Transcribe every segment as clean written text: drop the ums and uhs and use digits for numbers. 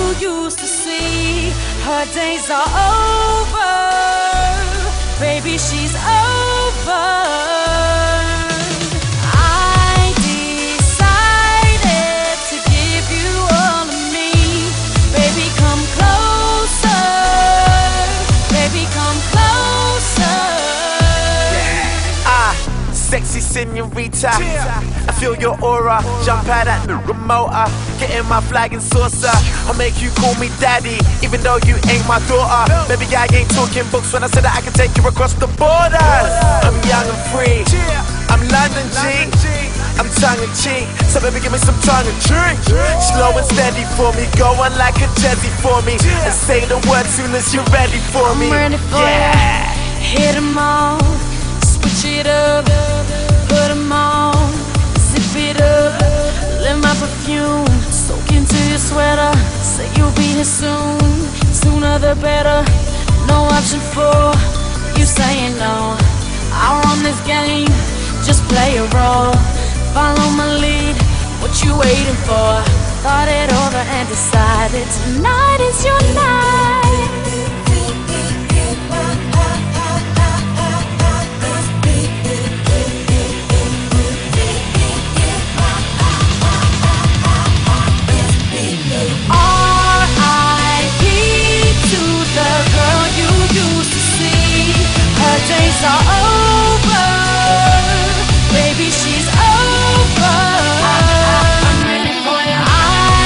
used to see. Her days are over, baby, she's over. I decided to give you all of me. Baby, come closer. Baby, come closer. Sexy senorita, I feel your aura. Jump out at the remote, get in my flag and saucer. I'll make you call me daddy, even though you ain't my daughter. Baby, I ain't talking books when I said that I can take you across the borders. I'm young and free, I'm London G, I'm tongue in cheek, so baby give me some tongue and drink. Slow and steady for me, go on like a Jazzy for me, and say the word soon as you're ready for me. I'm ready for ya. Hit 'em all, switch it up, put 'em on, zip it up. Let my perfume soak into your sweater. Say you'll be here soon, sooner the better. No option for you saying no. I run this game, just play a role. Follow my lead, what you waiting for? Thought it over and decided tonight is your night. R.I.P. to the girl you used to see. Her days are over, baby, she's over. I'm ready for you. I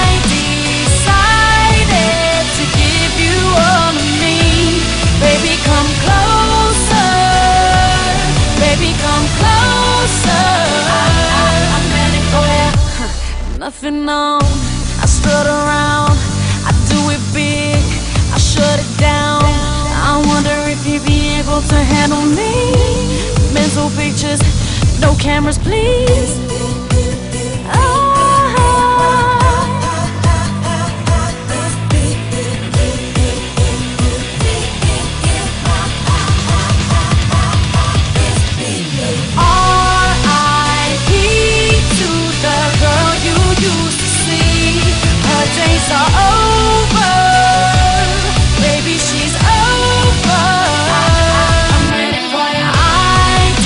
decided to give you all of me. Baby, come closer. Baby, come closer. I'm ready for you. Nothing on, I strut around, I do it big, I shut it down. I wonder if you'd be able to handle me. Mental pictures, no cameras, please. R.I.P. to the girl you used to see. Her days are over, baby, she's over. I'm ready for you. I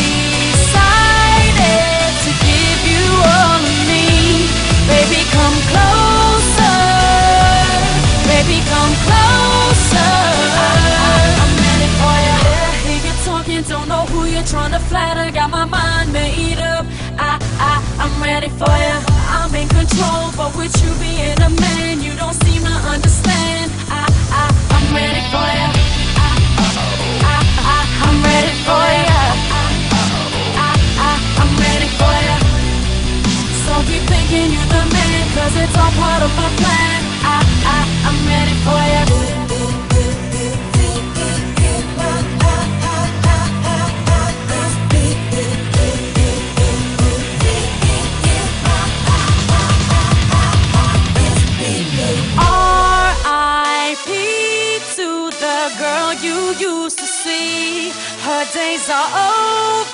decided to give you all of me. Baby, come closer. Baby, come closer. I'm ready for you. Hear you talking, don't know who you're trying to flatter. Got my mind made up. I'm ready for you. I'm in control, but with you being a man, you don't seem to understand. I'm ready for you. I'm ready for you. I'm ready for you. So keep thinking you're the man, 'cause it's all part of my plan. I'm ready for you. R.I.P. to the girl you used to see. Her days are over.